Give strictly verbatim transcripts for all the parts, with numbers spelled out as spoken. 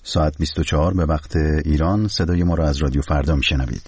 ساعت بیست و چهار به وقت ایران صدای ما را از رادیو فردا میشنوید.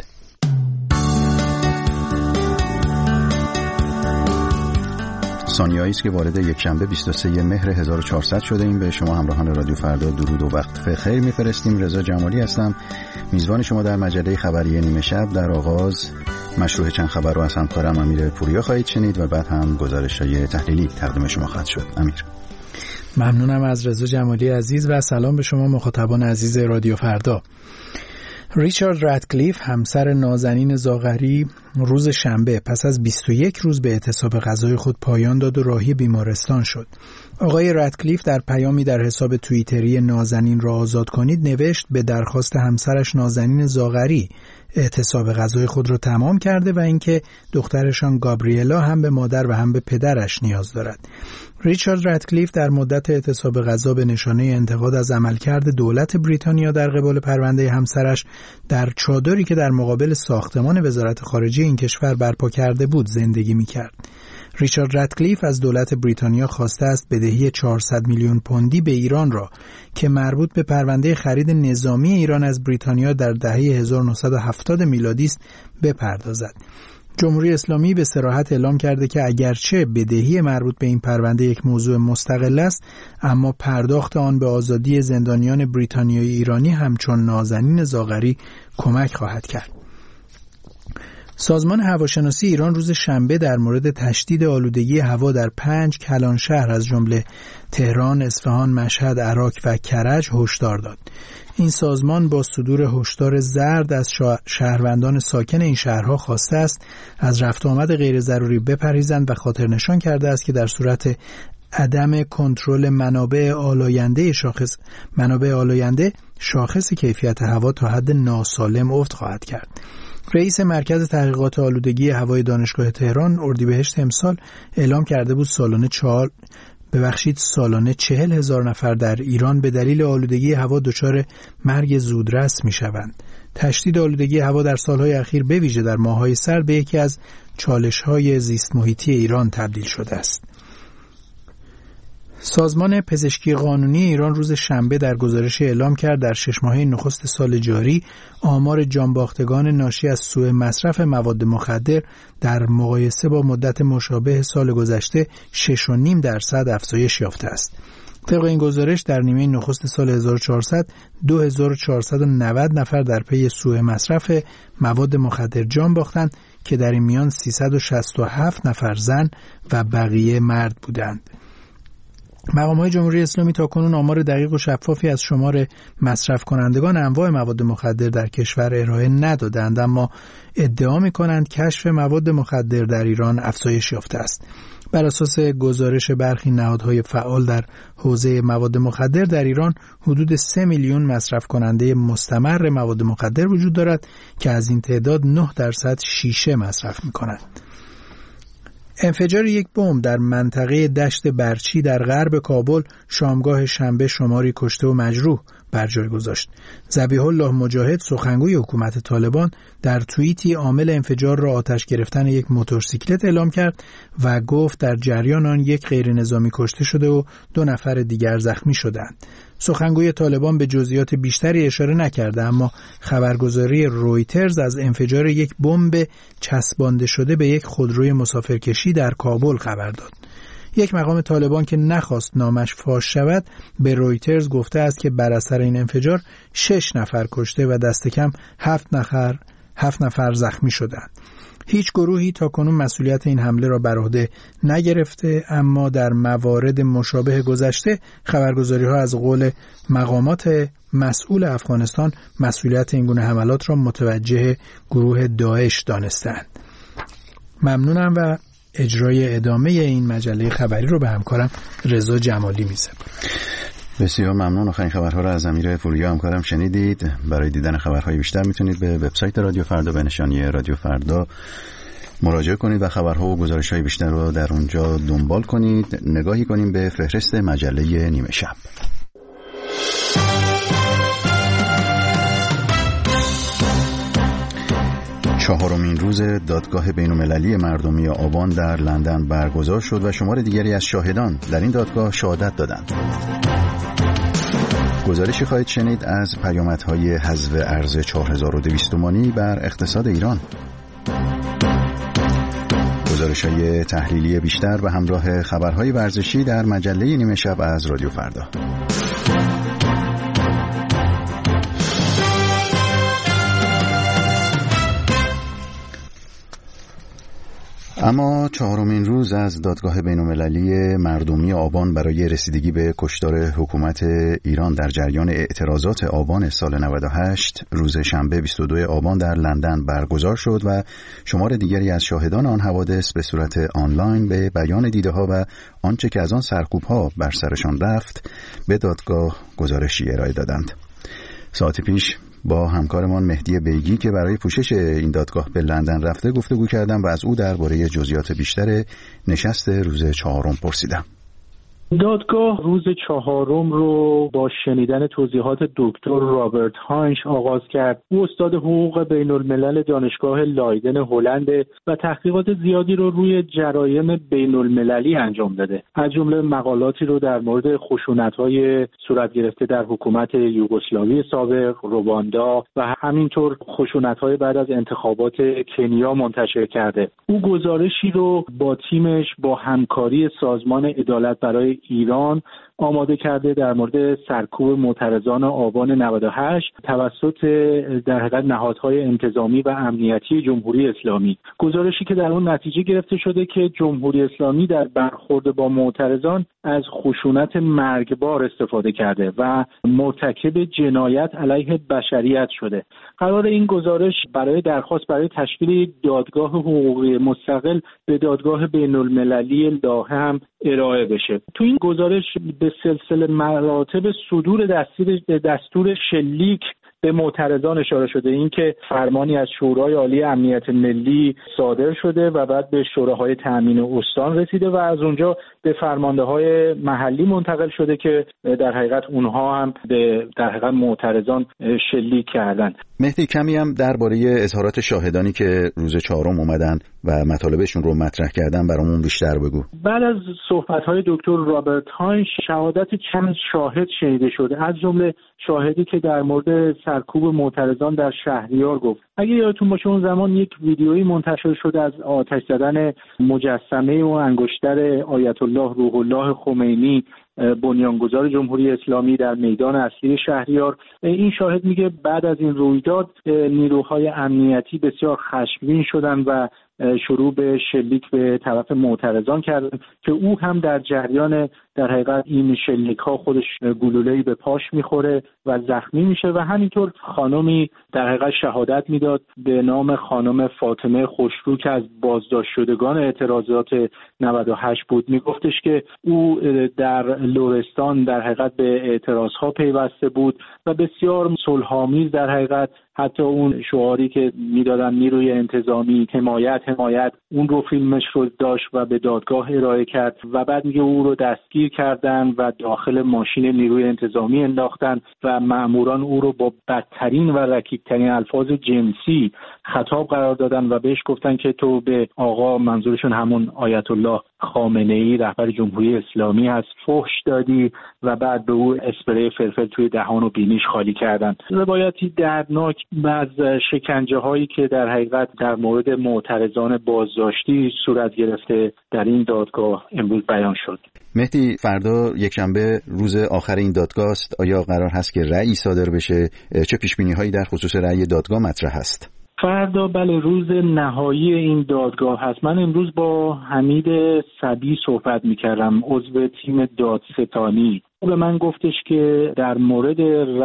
ثانیه‌ای است که وارد یک شنبه بیست و سوم مهر هزار و چهارصد شده ایم. به شما همراهان رادیو فردا درود و وقت بخیر میفرستیم. رضا جمالی هستم، میزبان شما در مجله خبری نیمه شب. در آغاز مشروع چند خبر رو از همکارم امیر پوریا خواهید شنید و بعد هم گزارش‌های تحلیلی تقدیم شما خواهد شد. امیر. ممنونم از رضا جمالی عزیز و سلام به شما مخاطبان عزیز رادیو فردا. ریچارد رادکلیف، همسر نازنین زاغری، روز شنبه پس از بیست و یک روز به اعتصاب غذای خود پایان داد و راهی بیمارستان شد. آقای رادکلیف در پیامی در حساب توییتری نازنین را آزاد کنید نوشت به درخواست همسرش نازنین زاغری اعتصاب غذای خود را تمام کرده و اینکه دخترشان گابریلا هم به مادر و هم به پدرش نیاز دارد. ریچارد رادکلیف در مدت اعتصاب غذا به نشانه انتقاد از عملکرد دولت بریتانیا در قبال پرونده همسرش در چادری که در مقابل ساختمان وزارت خارجه این کشور برپا کرده بود زندگی می‌کرد. ریچارد رادکلیف از دولت بریتانیا خواسته است بدهی چهارصد میلیون پوندی به ایران را که مربوط به پرونده خرید نظامی ایران از بریتانیا در دهه هزار و نهصد و هفتاد میلادی است بپردازد. جمهوری اسلامی به صراحت اعلام کرده که اگرچه بدهی مربوط به این پرونده یک موضوع مستقل است، اما پرداخت آن به آزادی زندانیان بریتانیایی ایرانی همچون نازنین زاغری کمک خواهد کرد. سازمان هواشناسی ایران روز شنبه در مورد تشدید آلودگی هوا در پنج کلان شهر از جمله تهران، اصفهان، مشهد، عراق و کرج هشدار داد. این سازمان با صدور هشدار زرد از شهروندان ساکن این شهرها خواسته است از رفت و آمد غیر ضروری بپرهیزند و خاطر نشان کرده است که در صورت عدم کنترل منابع آلاینده شاخص منابع آلاینده شاخص کیفیت هوا تا حد ناسالم افت خواهد کرد. رئیس مرکز تحقیقات آلودگی هوای دانشگاه تهران اردیبهشت امسال اعلام کرده بود سالانه چهار ببخشید سالانه چهل هزار نفر در ایران به دلیل آلودگی هوا دچار مرگ زودرس می شوند. تشدید آلودگی هوا در سالهای اخیر به ویژه در ماه‌های سرد به یکی از چالش‌های زیست محیطی ایران تبدیل شده است. سازمان پزشکی قانونی ایران روز شنبه در گزارش اعلام کرد در شش ماهه نخست سال جاری آمار جانباختگان ناشی از سوء مصرف مواد مخدر در مقایسه با مدت مشابه سال گذشته شش و نیم درصد افزایش یافته است. طبق این گزارش در نیمه نخست سال هزار و چهارصد دو هزار و چهارصد و نود نفر در پی سوء مصرف مواد مخدر جان باختند که در این میان سیصد و شصت و هفت نفر زن و بقیه مرد بودند. مقام‌های جمهوری اسلامی تاکنون آمار دقیق و شفافی از شمار مصرف کنندگان انواع مواد مخدر در کشور ارائه ندادند، اما ادعا می‌کنند کشف مواد مخدر در ایران افزایش یافته است. بر اساس گزارش برخی نهادهای فعال در حوزه مواد مخدر در ایران حدود سه میلیون مصرف کننده مستمر مواد مخدر وجود دارد که از این تعداد نه درصد شیشه مصرف می‌کنند. انفجار یک بمب در منطقه دشت برچی در غرب کابل شامگاه شنبه شماری کشته و مجروح بر جای گذاشت. ذبیح الله مجاهد، سخنگوی حکومت طالبان، در توییتی عامل انفجار را آتش گرفتن یک موتورسیکلت اعلام کرد و گفت در جریان آن یک غیر نظامی کشته شده و دو نفر دیگر زخمی شدند. سخنگوی طالبان به جزئیات بیشتری اشاره نکرده، اما خبرگزاری رویترز از انفجار یک بمب چسبانده شده به یک خودروی مسافرکشی در کابل خبر داد. یک مقام طالبان که نخواست نامش فاش شود به رویترز گفته است که بر اثر این انفجار شش نفر کشته و دست کم هفت نفر هفت نفر زخمی شدند. هیچ گروهی تاکنون مسئولیت این حمله را بر عهده نگرفته، اما در موارد مشابه گذشته خبرگزاری‌ها از قول مقامات مسئول افغانستان مسئولیت این گونه حملات را متوجه گروه داعش دانستند. ممنونم و اجرای ادامه این مجله خبری رو به همکارم رضا جمالی می‌سپارم. بسیار ممنون. آخرین خبرها را از امیر پوریا همکارم شنیدید. برای دیدن خبرهای بیشتر میتونید به وبسایت رادیو فردا به نشانی رادیو فردا مراجعه کنید و خبرها و گزارش‌های بیشتر رو در اونجا دنبال کنید. نگاهی کنیم به فهرست مجله نیمه شب. چهارمین روز دادگاه بین‌المللی مردمی آبان در لندن برگزار شد و شمار دیگری از شاهدان در این دادگاه شهادت دادند. گزارشی خواهید شنید از پیامدهای حذف ارز چهار هزار و دویست تومانی بر اقتصاد ایران. گزارش‌های تحلیلی بیشتر و همراه خبرهای ورزشی در مجله نیمه شب از رادیو فردا. اما چهارمین روز از دادگاه بین‌المللی مردمی آبان برای رسیدگی به کشتار حکومت ایران در جریان اعتراضات آبان سال نود و هشت روز شنبه بیست و دوم آبان در لندن برگزار شد و شمار دیگری از شاهدان آن حوادث به صورت آنلاین به بیان دیده‌ها و آنچه که از آن سرکوب‌ها بر سرشان رفت به دادگاه گزارشی ارائه دادند. ساعتی پیش با همکارمان مهدی بیگی که برای پوشش این دادگاه به لندن رفته گفتگو کردم و از او درباره جزئیات بیشتر نشست روز چهارم پرسیدم. دادگاه روز چهارم رو با شنیدن توضیحات دکتر رابرت هاینش آغاز کرد. او استاد حقوق بین الملل دانشگاه لایدن هلند و تحقیقات زیادی رو روی جرایم بین المللی انجام داده. از جمله مقالاتی رو در مورد خشونت‌های صورت گرفته در حکومت یوگسلاوی سابق، رواندا و همینطور خشونت‌های بعد از انتخابات کنیا منتشر کرده. او گزارشی رو با تیمش با همکاری سازمان عدالت برای ایران آماده کرده در مورد سرکوب معترضان آبان نود و هشت توسط در حقیقت نهادهای انتظامی و امنیتی جمهوری اسلامی. گزارشی که در اون نتیجه گرفته شده که جمهوری اسلامی در برخورد با معترضان از خشونت مرگبار استفاده کرده و مرتکب جنایت علیه بشریت شده. قرار این گزارش برای درخواست برای تشکیل یک دادگاه حقوقی مستقل به دادگاه بین المللی لاهه هم ارائه بشه. تو این گزارش به سلسله مراتب صدور دستور دستور شلیک به معترضان اشاره شده. این که فرمانی از شورای عالی امنیت ملی صادر شده و بعد به شوراهای تامین استان رسیده و از اونجا به فرمانده‌های محلی منتقل شده که در حقیقت اونها هم به در حقیقت معترضان شلیک کردن. مهدی کمی هم درباره اظهارات شاهدانی که روز چهارم اومدن و مطالبشون رو مطرح کردن برامون بیشتر بگو. بعد از صحبت‌های دکتر رابرت هاینش شهادت چند شاهد شنیده شده، از جمله شاهدی که در مورد سرکوب معترضان در شهریار گفت. اگه یادتون باشه اون زمان یک ویدیویی منتشر شده از آتش زدن مجسمه و انگشتر آیت الله روح الله خمینی بنیانگذار جمهوری اسلامی در میدان اصلی شهریار. این شاهد میگه بعد از این رویداد نیروهای امنیتی بسیار خشمگین شدن و شروع به شلیک به طرف معترضان کردن که او هم در جریان در حقیقت این شلیک ها خودش گلوله‌ای به پاش میخوره و زخمی میشه و همینطور خانمی در حقیقت شهادت میداد به نام خانم فاطمه خوشرو که از بازداشت شدگان اعتراضات نود و هشت بود. میگفتش که او در لرستان در حقیقت به اعتراض ها پیوسته بود و بسیار صلح‌آمیز در حقیقت حتی اون شعاری که میدادن نیروی انتظامی حمایت حمایت اون رو فیلمش رو داشت و به دادگاه ارائه کرد و بعد میگه او رو دستگیر کردن و داخل ماشین نیروی انتظامی انداختن و مأموران او رو با بدترین و رکیکترین الفاظ جنسی خطاب قرار دادن و بهش گفتن که تو به آقا، منظورشون همون آیت الله خامنه‌ای رهبر جمهوری اسلامی هست، فحش دادی و بعد به او اسپری فلفل توی دهان و بینیش خالی کردن. روایتی دردناک از شکنجه هایی که در حقیقت در مورد معترضان بازداشتی صورت گرفته در این دادگاه امروز بیان شد. مهدی، فردا یکشنبه روز آخر این دادگاه است. آیا قرار هست که رأی صادر بشه؟ چه پیش‌بینی هایی در خصوص رأی دادگاه مطرح هست؟ فردا بله روز نهایی این دادگاه هست. من امروز با حمید صبی صحبت می‌کردم، عضو تیم دادستانی. او به من گفتش که در مورد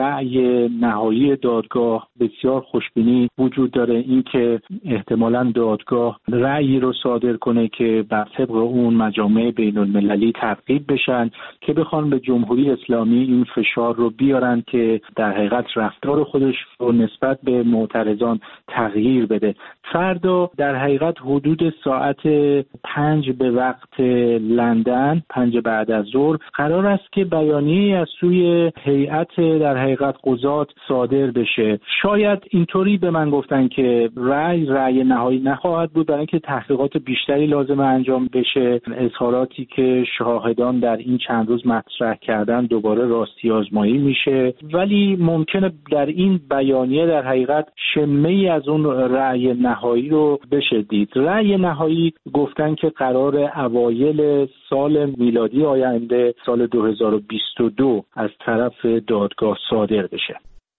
رأی نهایی دادگاه بسیار خوشبینی وجود داره، این که احتمالاً دادگاه رأیی رو صادر کنه که بر طبق اون مجامع بین المللی ترغیب بشن که بخوان به جمهوری اسلامی این فشار رو بیارن که در حقیقت رفتار خودش رو نسبت به معترضان تغییر بده. فردا در حقیقت حدود ساعت پنج به وقت لندن، پنج بعد از ظهر قرار است که بیانیه از سوی هیئت در حقیقت قضات صادر بشه. شاید اینطوری به من گفتن که رأی رأی نهایی نخواهد بود، برای اینکه تحقیقات بیشتری لازمه انجام بشه. اظهاراتی که شاهدان در این چند روز مطرح کردن دوباره راستی آزمایی میشه، ولی ممکنه در این بیانیه در حقیقت شمه‌ای از اون رأی نهایی رو بشه دید. رأی نهایی گفتن که قرار اوایل سال میلادی آینده سال دو هزار و بیست و دو از طرف دادگاه صادر بشه.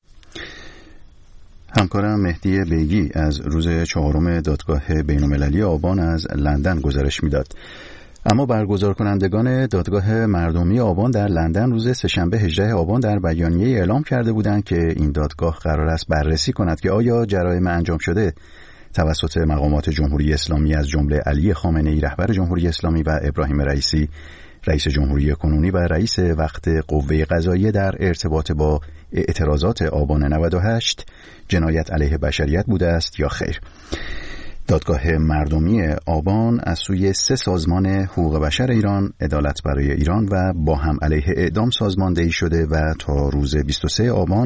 همکارم مهدی بیگی از روز چهارم دادگاه بین‌المللی آبان از لندن گزارش میداد. اما برگزار کنندگان دادگاه مردمی آبان در لندن روز سه‌شنبه هجدهم آبان در بیانیه اعلام کرده بودند که این دادگاه قرار است بررسی کند که آیا جرایم انجام شده توسط مقامات جمهوری اسلامی از جمله علی خامنه‌ای رهبر جمهوری اسلامی و ابراهیم رئیسی رئیس جمهوری کنونی و رئیس وقت قوه قضاییه در ارتباط با اعتراضات آبان نود و هشت جنایت علیه بشریت بوده است یا خیر. دادگاه مردمی آبان از سوی سه سازمان حقوق بشر ایران، عدالت برای ایران و با هم علیه اعدام سازماندهی شده و تا روز بیست و سوم آبان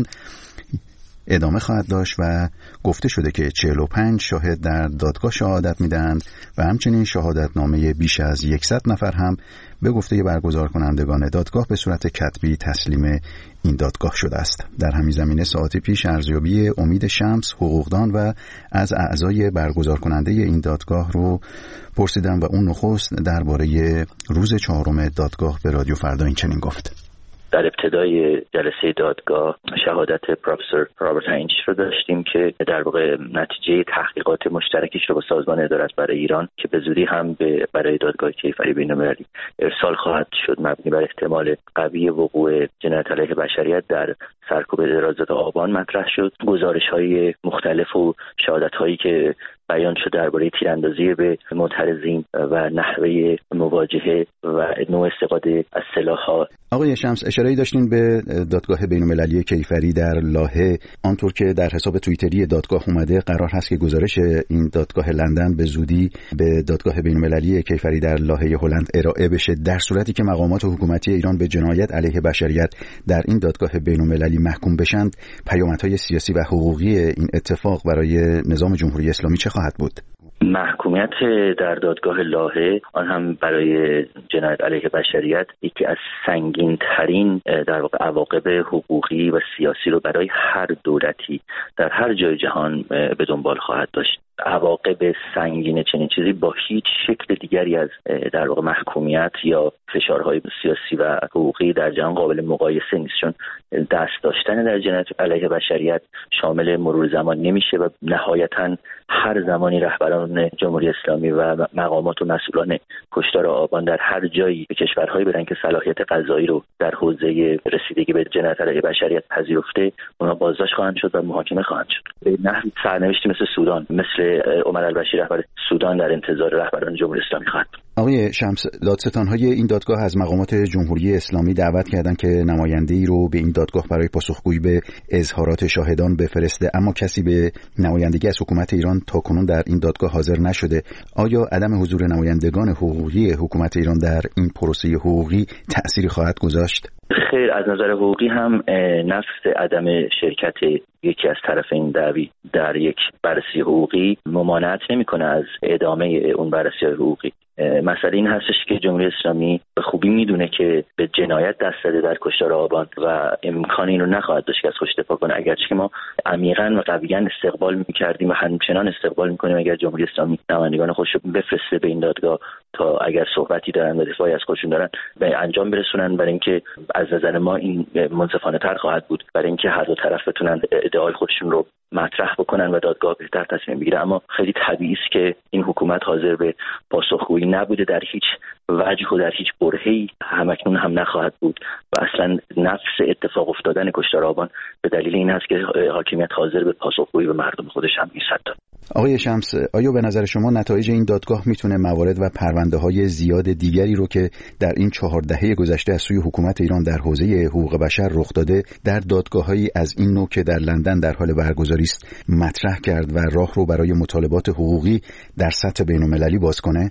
ادامه خواهد داشت و گفته شده که چهل و پنج شاهد در دادگاه شهادت میدهند و همچنین شهادتنامه بیش از صد نفر هم به گفته برگزار کنندگان دادگاه به صورت کتبی تسلیم این دادگاه شده است. در همین زمینه ساعتی پیش ارزیابی امید شمس حقوقدان و از اعضای برگزار کننده این دادگاه رو پرسیدم و اون نخست درباره روز چهارم دادگاه به رادیو فردا این چنین گفت: در ابتدای جلسه دادگاه شهادت پروفسور رابرت هاینچ رو داشتیم که در واقع نتیجه تحقیقات مشترکش رو با سازمان عدالت برای ایران که به زودی هم به برای دادگاه کیفری بین‌المللی ارسال خواهد شد مبنی بر احتمال قوی وقوع جنایت علیه بشریت در سرکوب اعتراضات آبان مطرح شد. گزارش‌های مختلف و شهادت‌هایی که بیان شد درباره تیراندازی به معترضین و نحوه مواجهه و نوع استفاده از سلاح‌ها. آقای شمس، اشاره‌ای داشتین به دادگاه بین‌المللی کیفری در لاهه. آنطور که در حساب توییتری دادگاه اومده قرار هست که گزارش این دادگاه لندن به زودی به دادگاه بین‌المللی کیفری در لاهه هلند ارائه بشه، در صورتی که مقامات حکومتی ایران به جنایت علیه بشریت در این دادگاه بین‌المللی محکوم بشند. پیامدهای سیاسی و حقوقی این اتفاق برای نظام جمهوری اسلامی چه خواهد بود؟ محکومیت در دادگاه لاهه، آن هم برای جنایت علیه بشریت، یکی از سنگین ترین در واقع عواقب حقوقی و سیاسی رو برای هر دولتی در هر جای جهان به دنبال خواهد داشت. عواقب سنگین چنین چیزی با هیچ شکل دیگری از در واقع محکومیت یا فشارهای سیاسی و حقوقی در جهان قابل مقایسه نیست، چون دست داشتن در جنایت علیه بشریت شامل مرور زمان نمیشه و نهایتاً هر زمانی رهبران جمهوری اسلامی و مقامات و مسئولان کشتار آبان در هر جایی به کشورهایی برن که صلاحیت قضایی رو در حوزه رسیدگی به جنایت علیه بشریت پذیرفته، اونا بازداشت خواهند شد و محاکمه خواهند شد. به نحوی سرنوشتی مثل سودان، مثل عمر البشیر رهبر سودان در انتظار رهبران جمهوری اسلامی خواهد. آقای شمس، دادستان‌های این دادگاه از مقامات جمهوری اسلامی دعوت کردند که نماینده‌ای رو به این دادگاه برای پاسخگویی به اظهارات شاهدان بفرسته، اما کسی به نمایندگی از حکومت ایران تاکنون در این دادگاه حاضر نشده. آیا عدم حضور نمایندگان حقوقی حکومت ایران در این پروسه حقوقی تأثیری خواهد گذاشت؟ خیر، از نظر حقوقی هم نفس عدم شرکت یکی از طرفین دعوی در یک بررسی حقوقی ممانعت نمی‌کنه از ادامه اون بررسی حقوقی. مسئله این هستش که جمهوری اسلامی به خوبی میدونه که به جنایت دست زده در کشتار آبان و امکان این رو نخواهد داشت که از خودش دفاع کنه، اگرچه که ما عمیقاً و قویاً استقبال می‌کردیم و همچنان استقبال می‌کنیم اگر جمهوری اسلامی نمایندگان خودش رو بفرسته به این دادگاه تا اگر صحبتی دارن و دفاعی از خودشون دارن به انجام برسونن، برای اینکه از نظر ما این منصفانه‌تر خواهد بود، برای اینکه هر دو طرف بتونن ادعای خودشون رو مطرح بکنن و دادگاه بهتر تصمیم بگیره. اما خیلی طبیعی است که این حکومت حاضر به پاسخگویی نبوده، در هیچ وجه و در هیچ برهه‌ای همکنون هم نخواهد بود و اصلا نفس اتفاق افتادن کشتار آبان به دلیل این است که حاکمیت حاضر به پاسخگویی به مردم خودش هم نیست. آقای شمس، آیا به نظر شما نتایج این دادگاه میتونه موارد و پرونده‌های زیاد دیگری رو که در این چهار دهه گذشته از سوی حکومت ایران در حوزه حقوق بشر رخ داده در دادگاه‌هایی از این نوع که در لندن در حال برگزاری است مطرح کرد و راه رو برای مطالبات حقوقی در سطح بین‌المللی باز کنه؟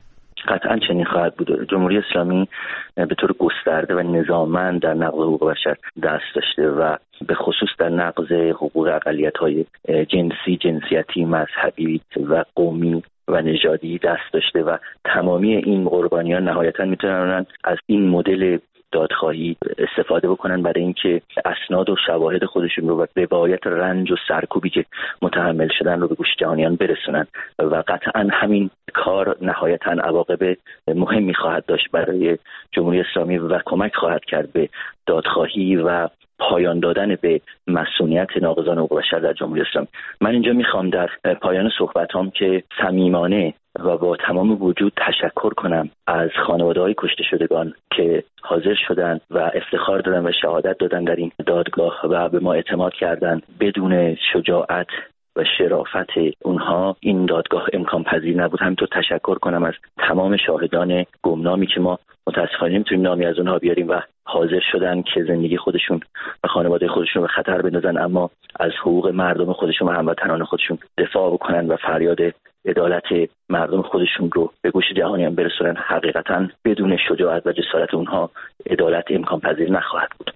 قطعا چنین خواهد بود. جمهوری اسلامی به طور گسترده و نظاممند در نقض حقوق بشر دست داشته و به خصوص در نقض حقوق اقلیت‌های جنسی، جنسیتی، مذهبی و قومی و نژادی دست داشته و تمامی این قربانیان نهایتاً میتونن از این مدل دادخواهی استفاده بکنن برای اینکه اسناد و شواهد خودشون رو و روایت رنج و سرکوبی که متحمل شدن رو به گوش جهانیان برسونن و قطعا همین کار نهایتاً عواقب مهمی خواهد داشت برای جمهوری اسلامی و کمک خواهد کرد به دادخواهی و پایان دادن به مسئولیت ناقضان حقوق بشر در جمهوری اسلامی. من اینجا میخوام در پایان صحبتام که صمیمانه و با تمام وجود تشکر کنم از خانواده‌های کشته شدگان که حاضر شدن و افتخار دادن و شهادت دادن در این دادگاه و به ما اعتماد کردن. بدون شجاعت و شرافت اونها این دادگاه امکان پذیر نبود. همینطور تشکر کنم از تمام شاهدان گمنامی که ما متاسفانه نمیتونیم نامی از اونها بیاریم و حاضر شدن که زندگی خودشون و خانواده خودشون به خطر بندازن، اما از حقوق مردم خودشون و هموطنان خودشون دفاع بکنن و فریاد عدالت مردم خودشون رو به گوش جهانیان برسونن. حقیقتا بدون شجاعت و جسارت اونها عدالت امکان پذیر نخواهد بود.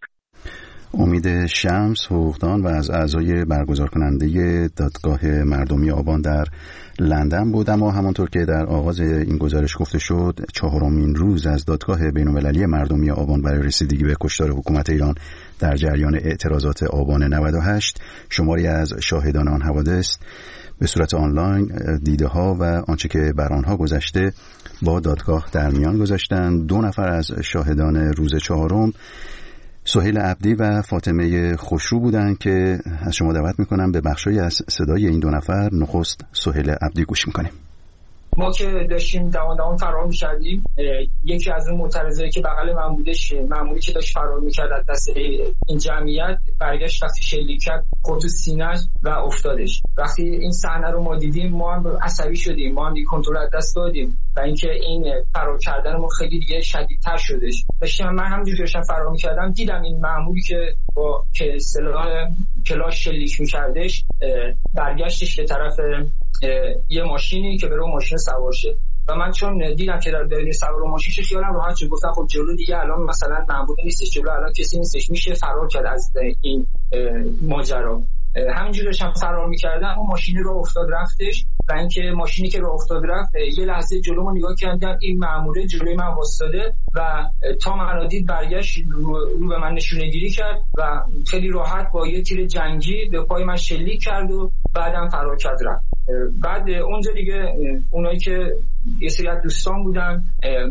امید شمس، حقوقدان و از اعضای برگزار کننده دادگاه مردمی آبان در لندن بود. اما همانطور که در آغاز این گزارش گفته شد، چهارمین روز از دادگاه بین‌المللی مردمی آبان برای رسیدگی به کشتار حکومت ایران در جریان اعتراضات آبان نود و هشت، شماری از شاهدان آن حوادث به صورت آنلاین دیده ها و آنچه که بر آنها گذشته با دادگاه در میان گذاشتند. دو نفر از شاهدان روز چهارم، سهیل عبدی و فاطمه خوشرو بودند که از شما دعوت میکنم به بخشی از صدای این دو نفر. نخست سهیل عبدی گوش میکنیم. ما که داشتیم دوان دوان فرار می‌کردیم، یکی از اون معترضایی که بغل من بودش، مأموری که داشت فرار می‌کرد از دست این جمعیت، برگشت وقتی شلیک کرد خورد تو سینه‌اش و افتادش. وقتی این صحنه رو ما دیدیم، ما هم عصبی شدیم، ما هم دیگه کنترل از دست دادیم و اینکه این فرار کردن ما خیلی دیگه شدیدتر شدش. داشتم من همونجوری داشتم فرار می‌کردم، دیدم این مأموری که با که سلاح کلاش شلیک می‌کردش برگشتش به طرف یه ماشینی که بره ماشین سوار شه و من چون دیدم که در درون سوار ماشین شه خیالم راحت شد. گفتم خب جلو دیگه الان مثلا مأمور نیستش، جلو الان کسی نیستش، میشه فرار کرد از این ماجرا. همینجوری داشتم فرار میکردم، اون ماشینی رو افتاد رفتش و اینکه ماشینی که رو افتاد رفت یه لحظه جلومو نگاه کردم، این مأموره جلوی من واسطاده و تا من دید برگشت رو, رو به من نشونه گیری کرد و خیلی راحت با یه تیر جنگی به پای من شلیک کرد و بعدم فرار کرد رفت. بعد اونجا دیگه اونایی که یه سری از دوستان بودن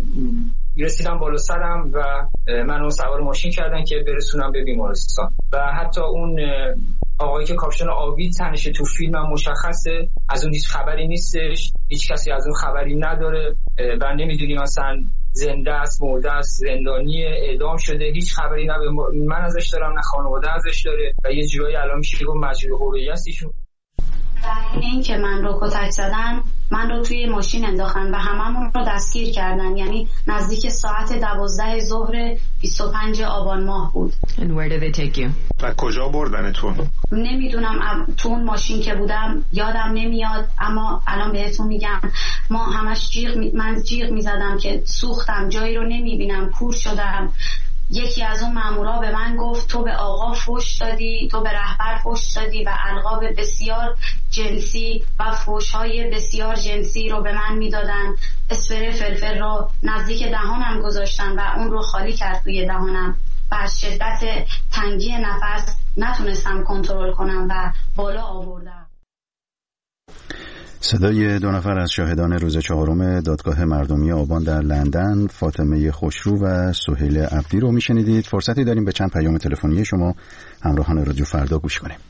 رسیدن بالا سرم و منو سوار ماشین کردن که برسونم به بیمارستان و حتی اون آقایی که کاپشن آبی تنشه تو فیلم هم مشخصه، از اون هیچ خبری نیستش، هیچ کسی از اون خبری نداره و نمیدونیم اصلا زنده است، مرده است، زندانی، اعدام شده، هیچ خبری نه من ازش دارم نه خانواده ازش داره و یه جورایی الان میشه گفت مجروح هویتی است ایشون. این که من رو کتک زدن، من رو توی ماشین انداختن و هممون رو دستگیر کردن، یعنی نزدیک ساعت دوازده ظهر بیست و پنج آبان ماه بود. And where did they take you? و کجا بردنتون؟ نمیدونم، تو اون ماشین که بودم یادم نمیاد، اما الان بهتون میگم ما همش جیغ می... من جیغ میزدم که سوختم، جایی رو نمیبینم، کور شدم. یکی از اون مامورا به من گفت تو به آقا فحش دادی، تو به رهبر فحش دادی و القاب بسیار جنسی و فحش‌های بسیار جنسی رو به من میدادن. اسپری فلفل رو نزدیک دهانم گذاشتن و اون رو خالی کرد توی دهانم و از شدت تنگی نفس نتونستم کنترل کنم و بالا آوردم. صدای دو نفر از شاهدان روز چهارم دادگاه مردمی آبان در لندن، فاطمه خوشرو و سهیل عبدی رو میشنیدید. فرصتی داریم به چند پیام تلفنی شما همراهان رادیو فردا گوش کنیم.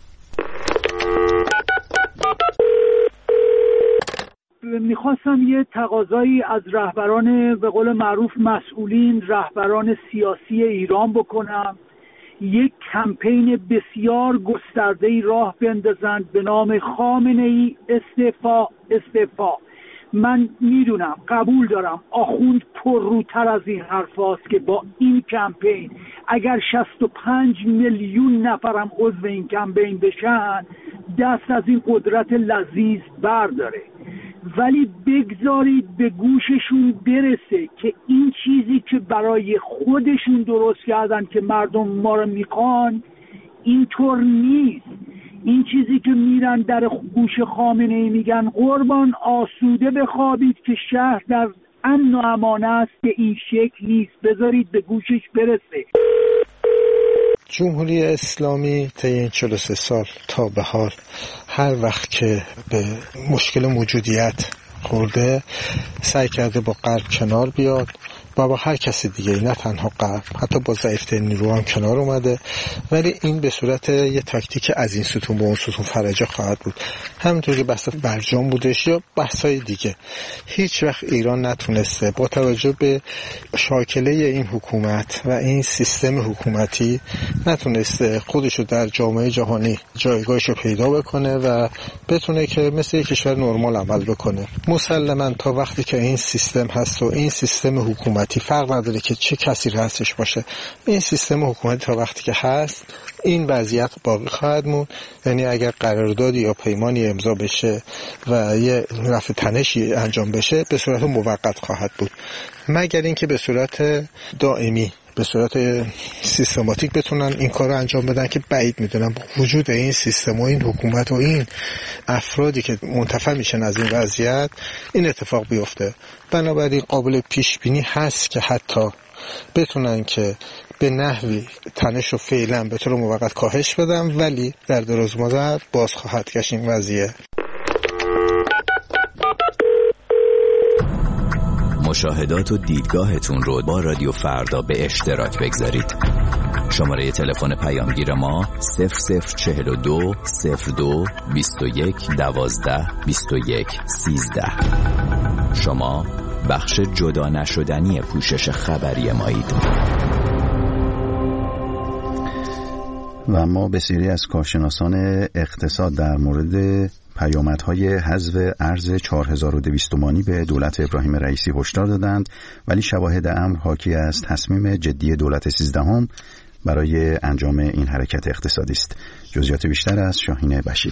میخواستم یه تقاضایی از رهبران به قول معروف مسئولین، رهبران سیاسی ایران بکنم، یک کمپین بسیار گسترده‌ای راه بندازند به نام خامنه‌ای استعفا استعفا. من میدونم، قبول دارم آخوند پرروتر از این حرف هاست که با این کمپین اگر شصت و پنج میلیون نفرم عضو این کمپین بشن دست از این قدرت لذیذ برداره. ولی بگذارید به گوششون برسه که این چیزی که برای خودشون درست کردن که مردم ما رو میخوان اینطور نیست. این چیزی که میرن در گوش خامنه‌ای میگن قربان آسوده بخوابید که شهر در امن و امان است، که این شکل نیست. بذارید به گوشش برسه. جمهوری اسلامی طی این چهل و سه سال تا به حال هر وقت که به مشکل موجودیت خورده سعی کرده با غرب کنار بیاد و با هر کسی دیگه، نه تنها غرب، حتی با ضعیف‌ترین نیرو هم کنار اومده، ولی این به صورت یه تاکتیک از این ستون به اون ستون فرجه خواهد بود. همونطور که بحث برجام بودش یا بحث‌های دیگه، هیچ وقت ایران نتونسته با توجه به شاکله این حکومت و این سیستم حکومتی نتونسته خودشو در جامعه جهانی جایگاهشو پیدا بکنه و بتونه که مثل یک کشور نرمال عمل بکنه. مسلماً تا وقتی که این سیستم هست و این سیستم حکومتی فرق نداره که چه کسی رئیسش باشه، این سیستم حکومتی تا وقتی که هست این وضعیت باقی خواهد موند. یعنی اگر قراردادی یا پیمانی امضا بشه و یه رفع تنشی انجام بشه به صورت موقت خواهد بود، مگر اینکه به صورت دائمی به صورت سیستماتیک بتونن این کار رو انجام بدن که بعید میدونم وجود این سیستم و این حکومت و این افرادی که منتفع میشن از این وضعیت این اتفاق بیفته. بنابراین قابل پیش بینی هست که حتی بتونن که به نحوی تنش رو فعلا به طور موقت کاهش بدن، ولی در دراز مدت باز خواهد گشت این وضعیه. مشاهدات و دیدگاهتون رو با رادیو فردا به اشتراک بگذارید. شماره تلفن پیامگیر ما صفر صفر چهل و دو صفر دو بیست و یک دوازده بیست و یک سیزده. شما بخش جدا نشدنی پوشش خبری مایید. و ما بسیاری از کارشناسان اقتصاد در مورد پیامدهای حذف ارز چهار هزار و دویست تومانی به دولت ابراهیم رئیسی هشدار دادند، ولی شواهد امر حاکی از تصمیم جدی دولت سیزدهم برای انجام این حرکت اقتصادی است. جزئیات بیشتر از شاهین بشیری.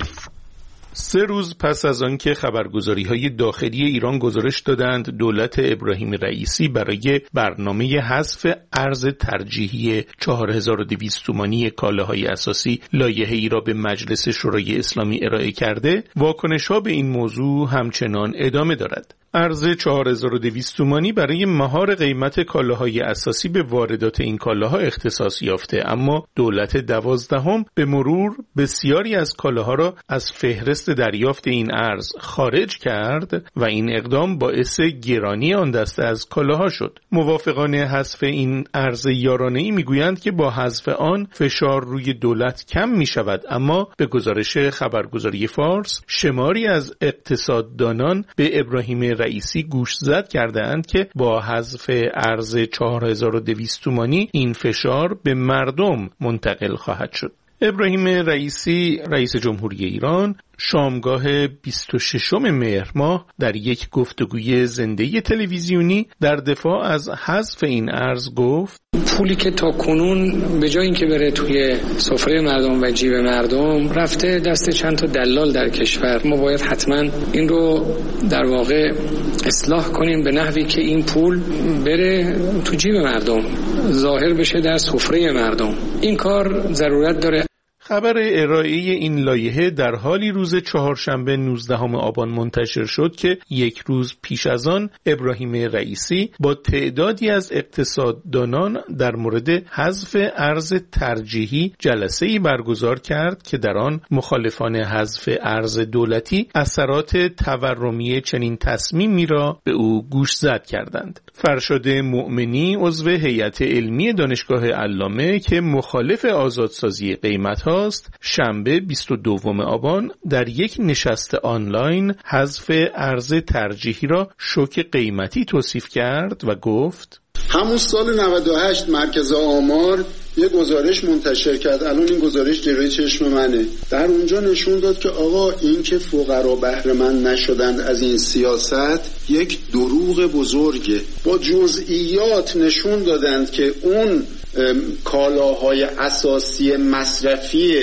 سه روز پس از آنکه خبرگزاری‌های داخلی ایران گزارش دادند دولت ابراهیم رئیسی برای برنامه حذف ارز ترجیحی چهار هزار و دویست تومانی کالاهای اساسی لایحه‌ای را به مجلس شورای اسلامی ارائه کرده، واکنش‌ها به این موضوع همچنان ادامه دارد. ارز چهار هزار و دویست تومانی برای مهار قیمت کالاهای اساسی به واردات این کالاها اختصاص یافته، اما دولت دوازدهم به مرور بسیاری از کالاها را از فهرست دریافت این ارز خارج کرد و این اقدام باعث گرانی آن دسته از کالاها شد. موافقان حذف این ارز یارانه‌ای میگویند که با حذف آن فشار روی دولت کم می شود، اما به گزارش خبرگزاری فارس شماری از اقتصاددانان به ابراهیم رئیسی گوشزد کردند که با حذف ارز چهار هزار و دویست تومانی این فشار به مردم منتقل خواهد شد. ابراهیم رئیسی رئیس جمهوری ایران شامگاه بیست و ششم مهر ماه در یک گفتگوی زنده تلویزیونی در دفاع از حذف این ارز گفت: پولی که تا کنون به جای اینکه بره توی سفره مردم و جیب مردم رفته دست چند تا دلال در کشور. ما باید حتما این رو در واقع اصلاح کنیم به نحوی که این پول بره تو جیب مردم، ظاهر بشه در سفره مردم. این کار ضرورت داره. خبر ارائه این لایحه در حالی روز چهارشنبه نوزدهم آبان منتشر شد که یک روز پیش از آن ابراهیم رئیسی با تعدادی از اقتصاددانان در مورد حذف ارز ترجیحی جلسه‌ای برگزار کرد که در آن مخالفان حذف ارز دولتی اثرات تورمی چنین تصمیمی را به او گوشزد کردند. فرشاد مؤمنی عضو هیئت علمی دانشگاه علامه که مخالف آزادسازی قیمت‌ها است، شنبه بیست و دوم آبان در یک نشست آنلاین حذف ارز ترجیحی را شوک قیمتی توصیف کرد و گفت: همون سال نود و هشت مرکز آمار یه گزارش منتشر کرد، الان این گزارش جلوی چشم منه. در اونجا نشون داد که آقا این که فقرا بهره مند نشدند از این سیاست یک دروغ بزرگه. با جزئیات نشون دادند که اون کالاهای اساسی مصرفی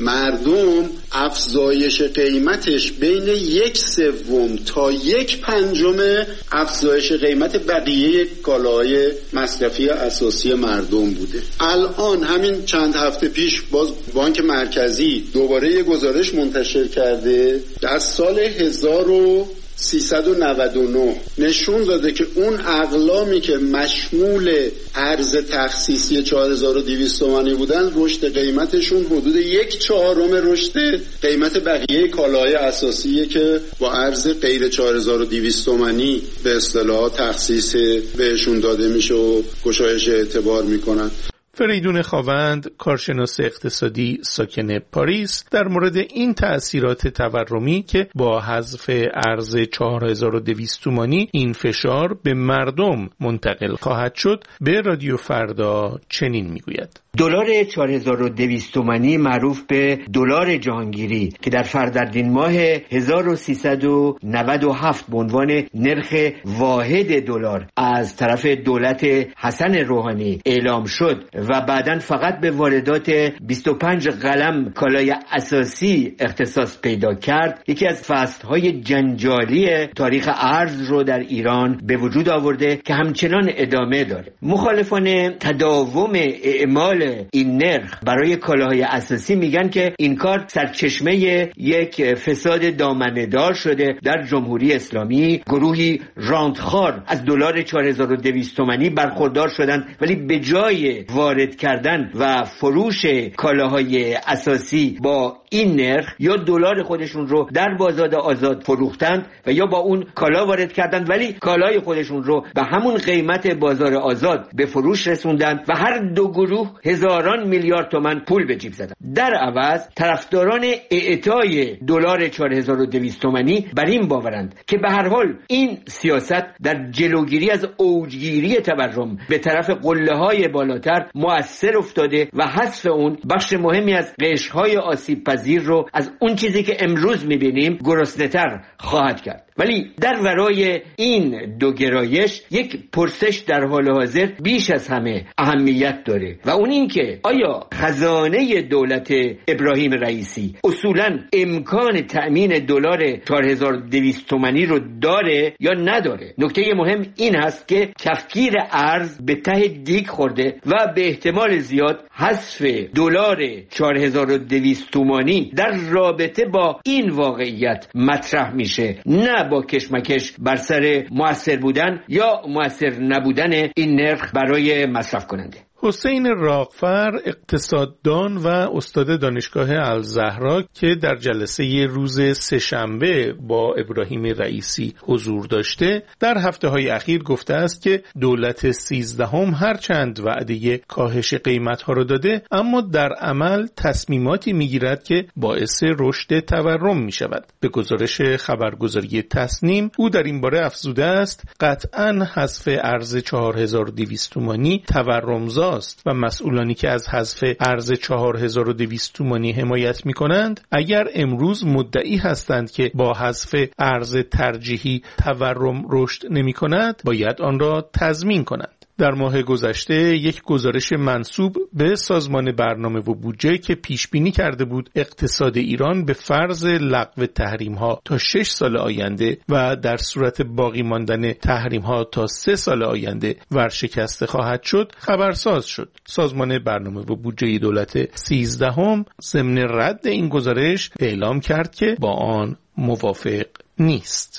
مردم افزایش قیمتش بین یک سوم تا یک پنجم افزایش قیمت بقیه کالاهای مصرفی اساسی مردم بوده. الان همین چند هفته پیش باز بانک مرکزی دوباره یه گزارش منتشر کرده، در سال هزار و سیصد و نود و نه نشون داده که اون اقلامی که مشمول ارز تخصیصی چهار هزار و دویست تومانی بودن رشد قیمتشون حدود یک چهارم رشد قیمت بقیه کالاهای اساسیه که با ارز غیر چهار هزار و دویست تومانی به اصطلاح تخصیص بهشون داده میشه و گشایش اعتبار میکنن. فریدون خاوند، کارشناس اقتصادی ساکن پاریس، در مورد این تأثیرات تورمی که با حذف ارز چهار هزار و دویست تومانی این فشار به مردم منتقل خواهد شد به رادیو فردا چنین میگوید: دلار چهار هزار و دویست تومانی معروف به دلار جهانگیری که در فروردین ماه هزار و سیصد و نود و هفت به عنوان نرخ واحد دلار از طرف دولت حسن روحانی اعلام شد و بعداً فقط به واردات بیست و پنج قلم کالای اساسی اختصاص پیدا کرد، یکی از فصل‌های جنجالی تاریخ ارز رو در ایران به وجود آورده که همچنان ادامه داره. مخالفان تداوم اعمال این نرخ برای کالاهای اساسی میگن که این کار سرچشمه یک فساد دامنه‌دار شده در جمهوری اسلامی. گروهی راندخوار از دلار چهار هزار و دویست تومانی برخوردار شدند، ولی به جای وارد کردن و فروش کالاهای اساسی با این نرخ یا دلار خودشون رو در بازار آزاد فروختند و یا با اون کالا وارد کردند ولی کالای خودشون رو به همون قیمت بازار آزاد به فروش رسوندند و هر دو گروه هزاران میلیارد تومان پول به جیب زدند. در عوض طرفداران اعطای دلار چهار هزار و دویست تومانی بر این باورند که به هر حال این سیاست در جلوگیری از اوجگیری تورم به طرف قله‌های بالاتر مؤثر افتاده و حذف اون بخش مهمی از قشرهای آسیب پذیر رو از اون چیزی که امروز می‌بینیم گرسنه‌تر خواهد کرد. ولی در ورای این دو گرایش یک پرسش در حال حاضر بیش از همه اهمیت داره و اون این که آیا خزانه دولت ابراهیم رئیسی اصولاً امکان تأمین دلار چهار هزار و دویست تومانی رو داره یا نداره؟ نکته مهم این هست که کفگیر ارز به ته دیگ خورده و به احتمال زیاد حذف دلار چهار هزار و دویست تومانی در رابطه با این واقعیت مطرح میشه، نه با کشمکش بر سر مؤثر بودن یا مؤثر نبودن این نرخ برای مصرف کننده. حسین راغفر، اقتصاددان و استاد دانشگاه الزهرا که در جلسه روز سه‌شنبه با ابراهیم رئیسی حضور داشته، در هفته‌های اخیر گفته است که دولت سیزدهم هرچند وعده کاهش قیمت‌ها را داده، اما در عمل تصمیماتی می‌گیرد که باعث رشد تورم می‌شود. به گزارش خبرگزاری تصنیم، او در این باره افزوده است قطعاً حذف ارز چهار هزار و دویست تومانی تورمزا و مسئولانی که از حذف ارز چهار هزار و دویست تومانی حمایت می کنند اگر امروز مدعی هستند که با حذف ارز ترجیحی تورم رشد نمی کند باید آن را تضمین کنند. در ماه گذشته یک گزارش منسوب به سازمان برنامه و بودجه که پیش بینی کرده بود اقتصاد ایران به فرض لغو تحریم ها تا شش سال آینده و در صورت باقی ماندن تحریم ها تا سه سال آینده ورشکسته خواهد شد خبرساز شد. سازمان برنامه و بودجه دولت سیزدهم ضمن رد این گزارش اعلام کرد که با آن موافق نیست.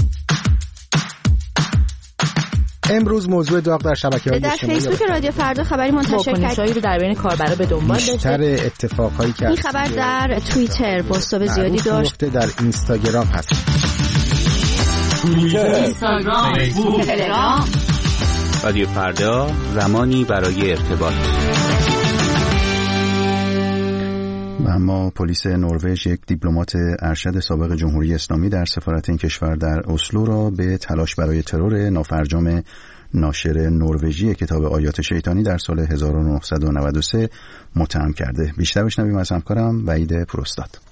امروز موضوع داغ در شبکه‌های اجتماعی در فیسبوک رادیو فردا خبری منتشر کرد رو در بین کاربرا به دنبال داشته. بیشتر اتفاقایی که این خبر در توییتر پست‌های زیادی داشت. در اینستاگرام هست. توییتر، اینستاگرام، فیسبوک، تلگرام. رادیو فردا زمانی برای ارتباط. و اما پلیس نروژ یک دیپلمات ارشد سابق جمهوری اسلامی در سفارت این کشور در اسلو را به تلاش برای ترور نافرجام ناشر نروژی کتاب آیات شیطانی در سال هزار و نهصد و نود و سه متهم کرده. بیشتر بشنویم از همکارم وحید پروستاد.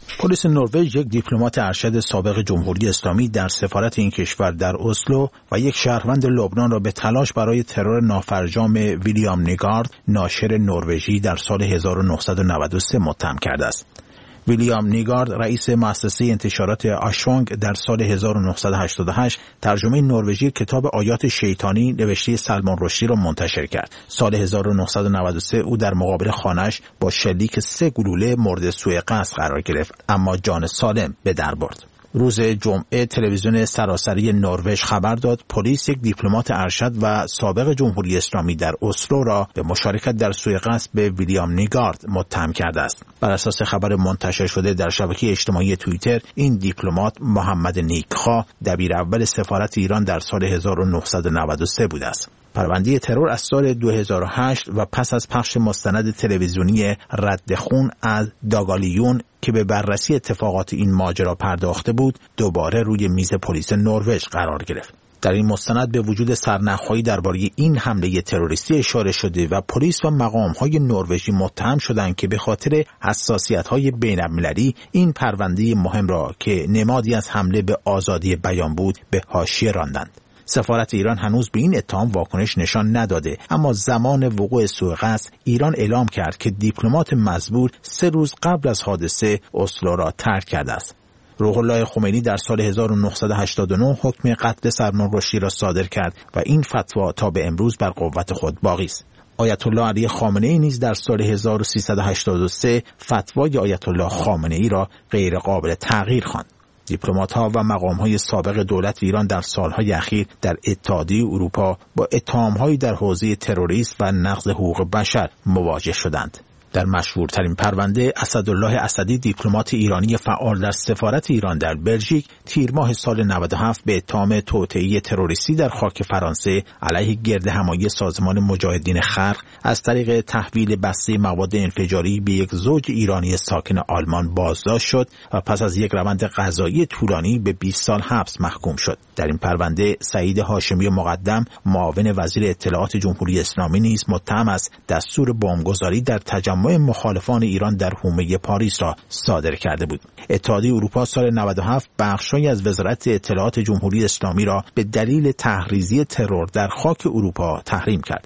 پلیس نروژ یک دیپلمات ارشد سابق جمهوری اسلامی در سفارت این کشور در اسلو و یک شهروند لبنان را به تلاش برای ترور نافرجام ویلیام نیگارد ناشر نروژی در سال هزار و نهصد و نود و سه متهم کرده است. ویلیام نیگارد رئیس مؤسسه انتشارات آشونگ در سال هزار و نهصد و هشتاد و هشت ترجمه نروژی کتاب آیات شیطانی نوشته سلمان رشدی را منتشر کرد. سال هزار و نهصد و نود و سه او در مقابل خانه‌اش با شلیک سه گلوله مورد سوء قصد قرار گرفت، اما جان سالم به در برد. روز جمعه تلویزیون سراسری نروژ خبر داد پلیس یک دیپلمات ارشد و سابق جمهوری اسلامی در اسلو را به مشارکت در سوء قصد به ویلیام نیگارد متهم کرده است. بر اساس خبر منتشر شده در شبکه اجتماعی توییتر، این دیپلمات محمد نیکخواه دبیر اول سفارت ایران در سال هزار و نهصد و نود و سه بوده است. پرونده ترور از سال دو هزار و هشت و پس از پخش مستند تلویزیونی رد خون از داگالیون که به بررسی اتفاقات این ماجرا پرداخته بود، دوباره روی میز پلیس نروژ قرار گرفت. در این مستند به وجود سرنخ‌هایی درباره این حمله تروریستی اشاره شده و پلیس و مقام‌های نروژی متهم شدند که به خاطر حساسیت‌های بین‌المللی این پرونده مهم را که نمادی از حمله به آزادی بیان بود به حاشیه راندند. سفارت ایران هنوز به این اتهام واکنش نشان نداده، اما زمان وقوع سوء قصد ایران اعلام کرد که دیپلمات مزبور سه روز قبل از حادثه اسلو را ترک کرده است. روح الله خمینی در سال هزار و نهصد و هشتاد و نه حکم قتل سلمان رشدی را صادر کرد و این فتوا تا به امروز بر قوت خود باقی است. آیت الله علی خامنه‌ای نیز در سال هزار و سیصد و هشتاد و سه فتوای آیت الله خامنه‌ای را غیر قابل تغییر خواند. دیپلمات‌ها و مقام‌های سابق دولت ایران در سال‌های اخیر در اتحادیه اروپا با اتهام‌هایی در حوزه تروریسم و نقض حقوق بشر مواجه شدند. در مشهورترین پرونده اسدالله اسدی دیپلمات ایرانی فعال در سفارت ایران در بلژیک تیر ماه سال نود و هفت به اتهام توطئه تروریستی در خاک فرانسه علیه گردهمایی سازمان مجاهدین خلق از طریق تحویل بسته مواد انفجاری به یک زوج ایرانی ساکن آلمان بازداشت شد و پس از یک روند قضایی طولانی به بیست سال حبس محکوم شد. در این پرونده سعید هاشمی مقدم معاون وزیر اطلاعات جمهوری اسلامی نیز متهم است دستور بمبگذاری در تجمع مخالفان ایران در حومه پاریس را صادر کرده بود. اتحادیه اروپا سال نود و هفت بخشی از وزارت اطلاعات جمهوری اسلامی را به دلیل تحریزی ترور در خاک اروپا تحریم کرد.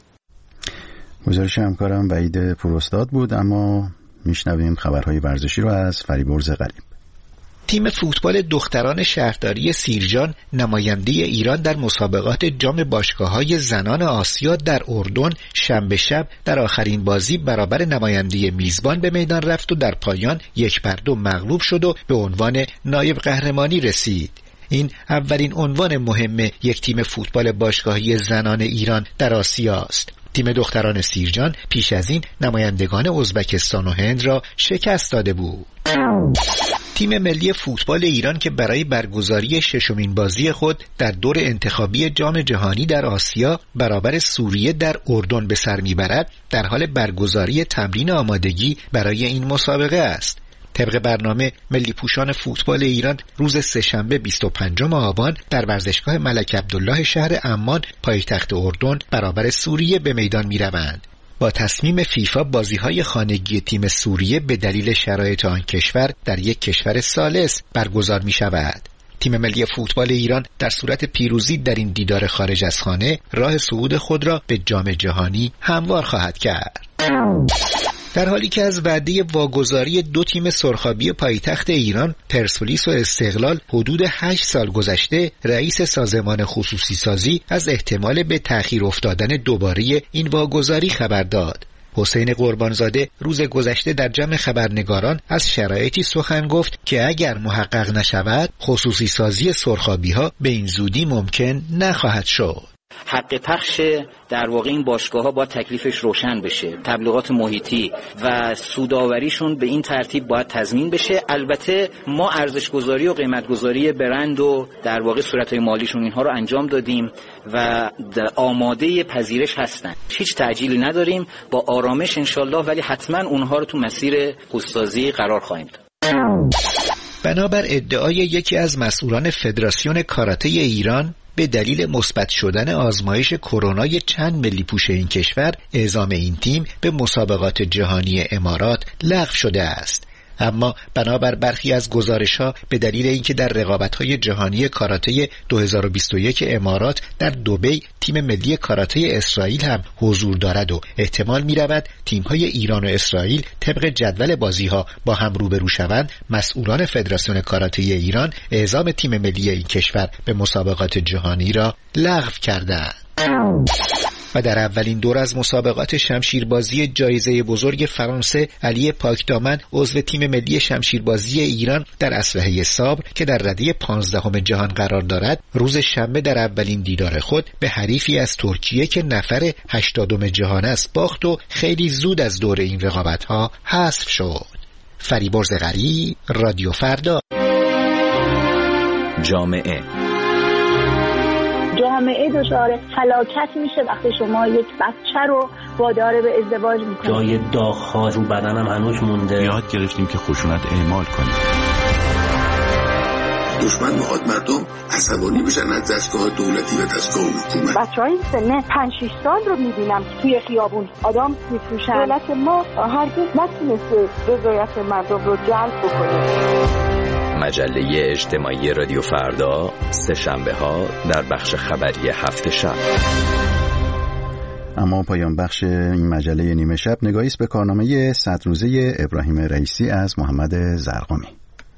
گزارش همکارم وحید پوراستاد بود. اما میشنویم خبرهای ورزشی را از فریبرز غریب. تیم فوتبال دختران شهرداری سیرجان نماینده ایران در مسابقات جام باشگاه‌های زنان آسیا در اردن شنبه شب در آخرین بازی برابر نماینده میزبان به میدان رفت و در پایان یک بر دو مغلوب شد و به عنوان نایب قهرمانی رسید. این اولین عنوان مهم یک تیم فوتبال باشگاهی زنان ایران در آسیا است. تیم دختران سیرجان پیش از این نمایندگان ازبکستان و هند را شکست داده بود. تیم ملی فوتبال ایران که برای برگزاری ششمین بازی خود در دور انتخابی جام جهانی در آسیا برابر سوریه در اردن به سر میبرد، در حال برگزاری تمرین آمادگی برای این مسابقه است. طبق برنامه ملی پوشان فوتبال ایران روز سه‌شنبه بیست و پنجم آبان در ورزشگاه ملک عبدالله شهر عمان پایتخت اردن برابر سوریه به میدان میروند. با تصمیم فیفا بازی‌های خانگی تیم سوریه به دلیل شرایط آن کشور در یک کشور ثالث برگزار می‌شود. تیم ملی فوتبال ایران در صورت پیروزی در این دیدار خارج از خانه راه صعود خود را به جام جهانی هموار خواهد کرد. در حالی که از وعده واگذاری دو تیم سرخابی پایتخت ایران پرسپولیس و استقلال حدود هشت سال گذشته، رئیس سازمان خصوصی سازی از احتمال به تأخیر افتادن دوباره این واگذاری خبر داد. حسین قربانزاده روز گذشته در جمع خبرنگاران از شرایطی سخن گفت که اگر محقق نشود خصوصی سازی سرخابی ها به این زودی ممکن نخواهد شد. حق پخش در واقع این باشگاه‌ها با تکلیفش روشن بشه، تبلیغات محیطی و سودآوریشون به این ترتیب باید تضمین بشه. البته ما ارزش‌گذاری و قیمت‌گذاری برند و در واقع صورت‌های مالیشون اینها رو انجام دادیم و آماده پذیرش هستن. هیچ تعجیلی نداریم، با آرامش انشالله، ولی حتما اونها رو تو مسیر خودسازی قرار خواهیم داد. بنابر ادعای یکی از مسئولان فدراسیون کاراته ایران، به دلیل مثبت شدن آزمایش کرونای چند ملی پوش این کشور، اعزام این تیم به مسابقات جهانی امارات لغو شده است. اما بنابر برخی از گزارش‌ها به دلیل اینکه در رقابت‌های جهانی کاراته دو هزار و بیست و یک امارات در دبی تیم ملی کاراته اسرائیل هم حضور دارد و احتمال می‌رود تیم‌های ایران و اسرائیل طبق جدول بازی‌ها با هم روبرو شوند، مسئولان فدراسیون کاراته ایران اعزام تیم ملی این کشور به مسابقات جهانی را لغو کردند. و در اولین دور از مسابقات شمشیربازی جایزه بزرگ فرانسه، علی پاکدامن عضو تیم ملی شمشیربازی ایران در اسلحه صبر که در رده پانزدهم جهان قرار دارد، روز شنبه در اولین دیدار خود به حریفی از ترکیه که نفر هشتادم جهان است باخت و خیلی زود از دور این رقابت‌ها حذف شد. فریبرز غریب، رادیو فردا. جامعه جامعه دچار فلاکت میشه وقتی شما یک بچه رو وادار به ازدواج میکنید. جای داغ‌ها رو بدنم هنوز مونده. یاد گرفتیم که خشونت اعمال کنیم. دشمن میخواد مردم عصبانی بشن از دستگاه دولتی و دستگاه حکومت. بچهای سن پنج شش سال رو میبینم که توی خیابون آدم میفروشن. دولت ما هرگز نتونسته رضایت مردم رو جلب بکنه. مجله اجتماعی رادیو فردا، سه شنبه ها در بخش خبری هفت شب. اما پایان بخش این مجله نیمه شب نگاهی است به کارنامه صد روزه ابراهیم رئیسی از محمد زرقامی.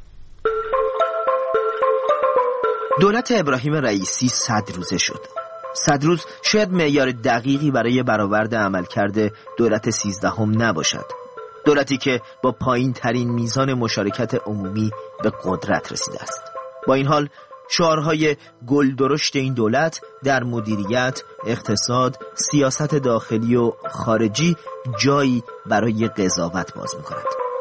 دولت ابراهیم رئیسی صد روزه شد. صد روز شاید معیار دقیقی برای برآورد عملکرد دولت سیزدهم نباشد. دولتی که با پایین ترین میزان مشارکت عمومی به قدرت رسیده است. با این حال شعارهای گلدرشت این دولت در مدیریت، اقتصاد، سیاست داخلی و خارجی جایی برای قضاوت باز می‌کند.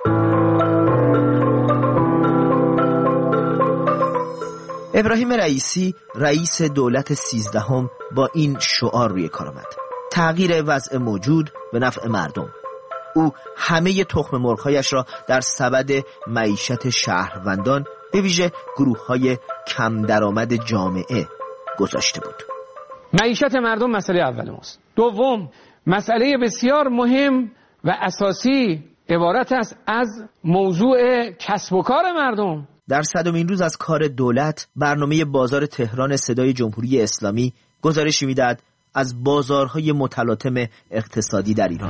ابراهیم رئیسی رئیس دولت سیزدهم با این شعار روی کار آمد: تغییر وضع موجود به نفع مردم. او همه تخم مرغ‌هایش را در سبد معیشت شهروندان به ویژه گروه‌های کم درآمد جامعه گذاشته بود. معیشت مردم مسئله اول ماست. دوم، مسئله بسیار مهم و اساسی عبارت است از موضوع کسب و کار مردم. در صدمین روز از کار دولت، برنامه بازار تهران صدای جمهوری اسلامی گزارشی می‌دهد از بازارهای متلاطم اقتصادی در ایران.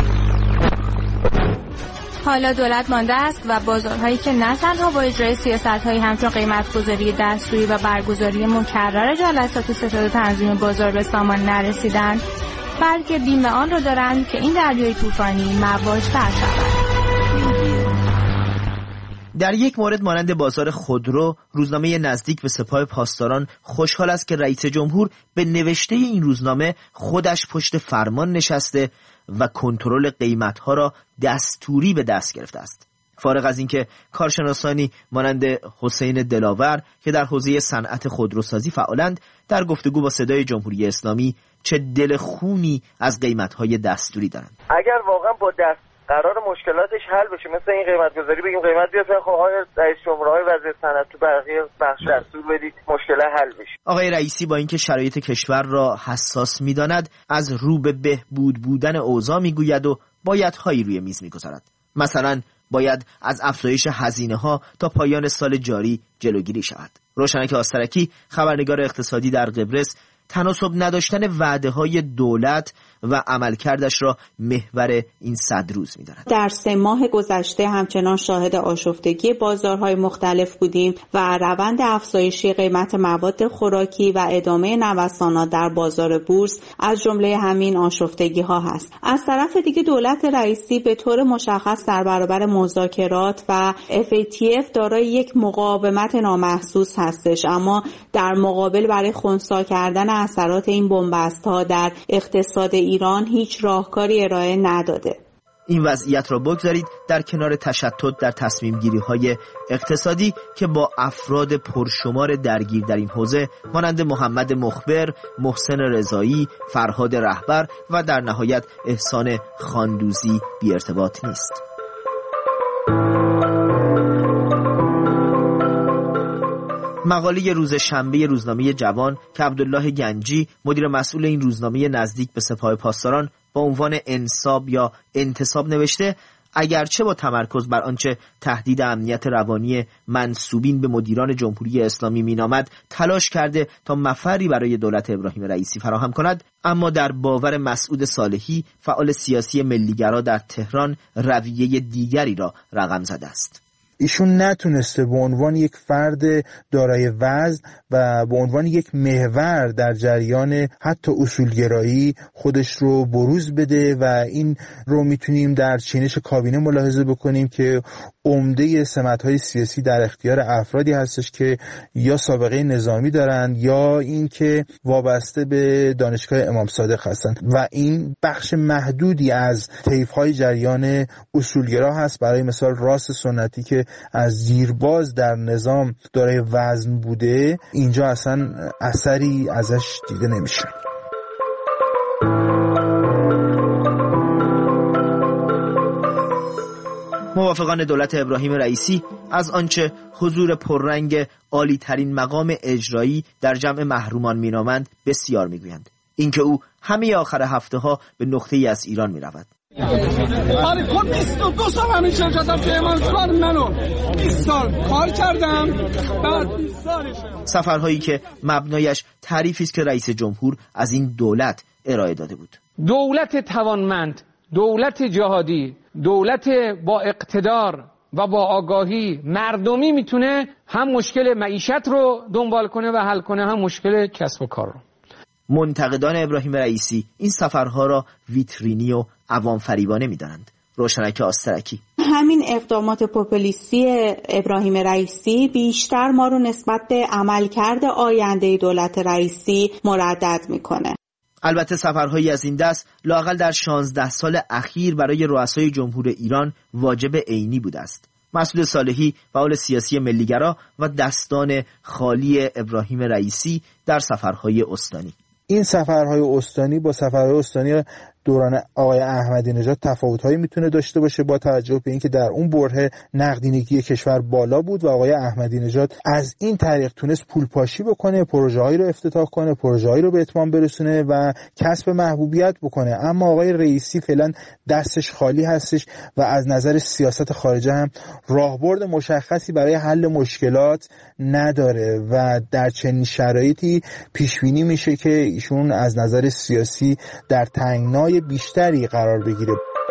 حالا دولت مانده است و بازارهایی که نه تنها با اجرای سیاست‌هایی همچون قیمت‌گذاری دستوری و برگزاری مکرر جلسات ستاد تنظیم بازار به سامان نرسیدند، بلکه بیم آن را دارند که این دریای طوفانی مواج‌تر شود. در یک مورد مانند بازار خودرو، روزنامه نزدیک به سپاه پاسداران خوشحال است که رئیس جمهور به نوشته این روزنامه خودش پشت فرمان نشسته و کنترل قیمت‌ها را دستوری به دست گرفته است. فارغ از اینکه کارشناسانی مانند حسین دلاور که در حوزه صنعت خودروسازی فعالند، در گفتگو با صدای جمهوری اسلامی چه دل خونی از قیمت‌های دستوری دارند. اگر واقعا با دست قرار مشکلاتش حل بشه، مثل این قیمت گذاری بگیم قیمت بیاد، خب آقای رئیس جمهور، آقای وزیر صنعت تو بقیه بخش دستور بدید مشکل حل بشه. آقای رئیسی با اینکه شرایط کشور را حساس می‌داند، از رو به بهبود بودن اوضاع می‌گوید و بایدهایی روی میز می‌گذارد. مثلا باید از افزایش هزینه‌ها تا پایان سال جاری جلوگیری شود. روشنک آسترکی، خبرنگار اقتصادی در قبرس، تناسب نداشتن وعده‌های دولت و عملکردش را محور این صد روز می‌داند. در سه ماه گذشته همچنان شاهد آشفتگی بازارهای مختلف بودیم و روند افزایشی قیمت مواد خوراکی و ادامه نوسانات در بازار بورس از جمله همین آشفتگی‌ها هست. از طرف دیگه دولت رئیسی به طور مشخص در برابر مذاکرات و اف ای تی اف دارای یک مقاومت نامحسوس هستش، اما در مقابل برای خنثی کردن اثرات این بنبست‌ها در اقتصاد ایران هیچ راهکاری ارائه نداده. این وضعیت را بگذارید در کنار تشتت در تصمیم گیری های اقتصادی که با افراد پرشمار درگیر در این حوزه مانند محمد مخبر، محسن رضایی، فرهاد رهبر و در نهایت احسان خاندوزی بی ارتباط نیست. مقاله روز شنبه روزنامه جوان که عبدالله گنجی مدیر مسئول این روزنامه نزدیک به سپاه پاسداران با عنوان انصاب یا انتصاب نوشته، اگرچه با تمرکز بر آنچه تهدید امنیت روانی منسوبین به مدیران جمهوری اسلامی مینامد تلاش کرده تا مفری برای دولت ابراهیم رئیسی فراهم کند، اما در باور مسعود صالحی فعال سیاسی ملیگرا در تهران رویه دیگری را رقم زده است. ایشون نتونسته به عنوان یک فرد دارای وزن و به عنوان یک محور در جریان حتی اصولگرایی خودش رو بروز بده و این رو میتونیم در چینش کابینه ملاحظه بکنیم که عمده سمت‌های سیاسی در اختیار افرادی هستش که یا سابقه نظامی دارند یا این که وابسته به دانشگاه امام صادق هستند و این بخش محدودی از طیف‌های جریان اصولگرا هست. برای مثال راست سنتی که از زیرباز در نظام دارای وزن بوده، اینجا اصلا اثری ازش دیده نمیشه. موافقان دولت ابراهیم رئیسی از آنچه حضور پررنگ عالی ترین مقام اجرایی در جمع محرومان مینامند بسیار میگویند. اینکه او همه آخر هفته ها به نقطه ای از ایران میرود. آره کن بیست و دو سال همین شرکتم که من کار منو بیست سال کار کردم بعد بیست سالشم. سفرهایی که مبنایش تعریفی است که رئیس جمهور از این دولت ارائه داده بود. دولت توانمند، دولت جهادی، دولت با اقتدار و با آگاهی مردمی میتونه هم مشکل معیشت رو دنبال کنه و حل کنه، هم مشکل کسب و کار رو. منتقدان ابراهیم رئیسی این سفرها را ویترینی و عوام فریبانه می‌دانند. روشنک آسترکی: همین اقدامات پوپولیستی ابراهیم رئیسی بیشتر ما رو نسبت به عملکرد آینده دولت رئیسی مردد میکنه. البته سفرهایی از این دست لااقل در شانزده سال اخیر برای رؤسای جمهور ایران واجب عینی بوده است. مسعود صالحی فعال سیاسی ملیگرا و دستان خالی ابراهیم رئیسی در سفرهای استانی. این سفرهای استانی با سفرهای استانی دوران آقای احمدی نژاد تفاوت‌هایی میتونه داشته باشه با توجه به اینکه در اون بره نقدینگی کشور بالا بود و آقای احمدی نژاد از این طریق تونست پولپاشی بکنه، پروژه‌هایی رو افتتاح کنه، پروژه‌هایی رو به اتمام برسونه و کسب محبوبیت بکنه. اما آقای رئیسی فعلا دستش خالی هستش و از نظر سیاست خارجه هم راهبرد مشخصی برای حل مشکلات نداره و در چنین شرایطی پیش بینی میشه که ایشون از نظر سیاسی در تنگنای بیشتری قرار بگیره.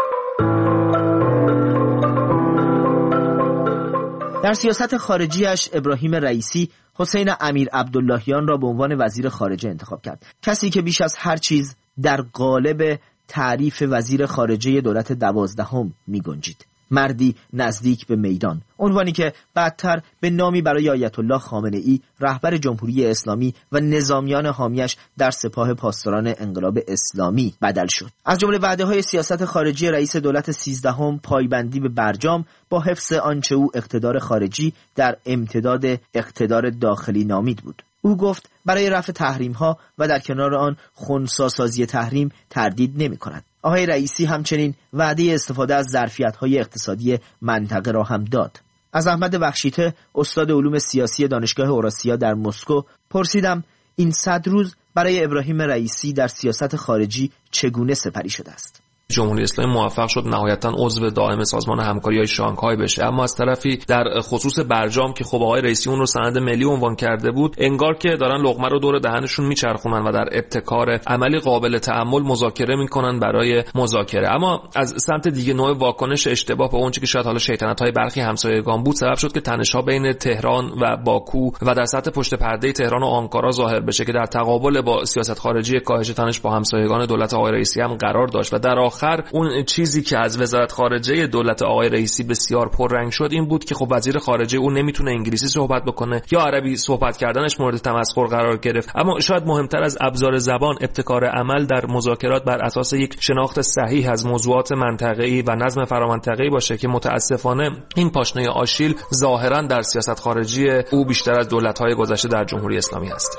در سیاست خارجیش ابراهیم رئیسی حسین امیر عبداللهیان را به عنوان وزیر خارجه انتخاب کرد، کسی که بیش از هر چیز در قالب تعریف وزیر خارجه دولت دوازدهم می گنجید. مردی نزدیک به میدان، عنوانی که بعدتر به نامی برای آیت الله خامنه ای رهبر جمهوری اسلامی و نظامیان حامیش در سپاه پاسداران انقلاب اسلامی بدل شد. از جمله وعده‌های سیاست خارجی رئیس دولت سیزدهم پایبندی به برجام با حفظ آنچه او اقتدار خارجی در امتداد اقتدار داخلی نامید بود. او گفت برای رفع تحریم‌ها و در کنار آن خنثی‌سازی تحریم تردید نمی‌کند. آقای رئیسی همچنین وعده استفاده از ظرفیت‌های اقتصادی منطقه را هم داد. از احمد بخشیته استاد علوم سیاسی دانشگاه اوراسیا در مسکو پرسیدم این صد روز برای ابراهیم رئیسی در سیاست خارجی چگونه سپری شده است. جمهوری اسلامی موفق شد نهایتاً عضو دائم سازمان همکاری‌های شانگهای بشه، اما از طرفی در خصوص برجام که خب آقای رئیسی اون رو سند ملی عنوان کرده بود، انگار که دارن لقمه رو دور دهنشون میچرخونن و در ابتکار عملی قابل تأمل مذاکره میکنن برای مذاکره. اما از سمت دیگه نوع واکنش اشتباه به اونچه که شاید حالا شیطنت‌های برخی همسایگان بود سبب شد که تنش‌ها بین تهران و باکو و در سطح پشت پرده تهران و آنکارا ظاهر بشه که در تقابل با سیاست خارجی کاهش تنش با همسایگان دولت آقای رئیسی هم قرار داشت و در آخر اون چیزی که از وزارت خارجه دولت آقای رئیسی بسیار پررنگ شد این بود که خب وزیر خارجه اون نمیتونه انگلیسی صحبت بکنه یا عربی صحبت کردنش مورد تمسخر قرار گرفت. اما شاید مهمتر از ابزار زبان ابتکار عمل در مذاکرات بر اساس یک شناخت صحیح از موضوعات منطقه‌ای و نظم فرامنطقه‌ای باشه که متاسفانه این پاشنه آشیل ظاهرا در سیاست خارجی او بیشتر از دولت‌های گذشته در جمهوری اسلامی هستش.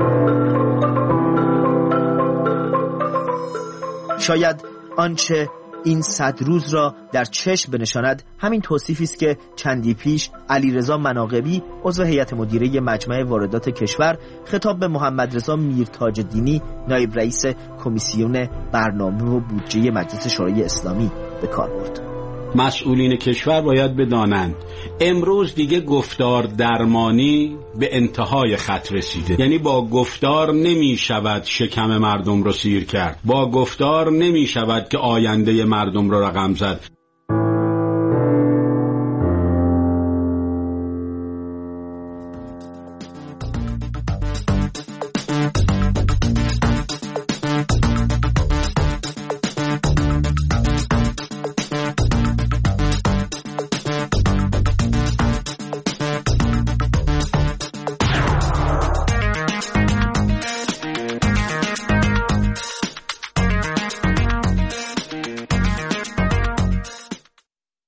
شاید آنچه این صد روز را در چشم بنشاند همین توصیفی است که چندی پیش علیرضا مناقبی عضو هیئت مدیره مجمع واردات کشور خطاب به محمد رضا میرتاج‌الدینی نایب رئیس کمیسیون برنامه و بودجه مجلس شورای اسلامی به کار برد. مسئولین کشور باید بدانند امروز دیگه گفتار درمانی به انتهای خط رسیده. یعنی با گفتار نمی شود شکم مردم رو سیر کرد، با گفتار نمی شود که آینده مردم رو رقم زد.